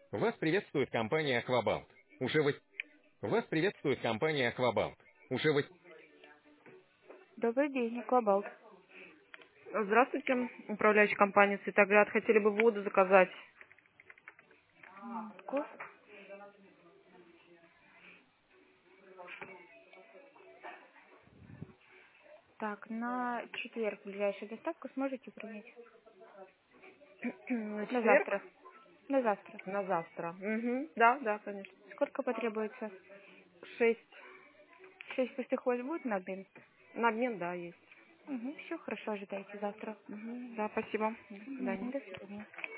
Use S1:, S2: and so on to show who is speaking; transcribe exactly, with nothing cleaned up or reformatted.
S1: Вас приветствует компания «Аквабалт». Уже вы... Вас приветствует компания «Аквабалт». Уже вы...
S2: Добрый день, Аквабалт.
S3: Здравствуйте, управляющая компания «Цветоград». Хотели бы воду заказать.
S2: Вкус. Так, на четверг ближайшую доставку сможете принять?
S3: На
S2: На
S3: четверг?
S2: завтра. На завтра.
S3: На завтра. Угу. Да, да, конечно.
S2: Сколько потребуется?
S3: Шесть.
S2: Шесть пустых у вас будет на обмен?
S3: На обмен, да, есть.
S2: Угу, все хорошо, ожидайте завтра.
S3: Угу. Да, спасибо. До
S2: Угу,
S3: свидания.
S2: до свидания.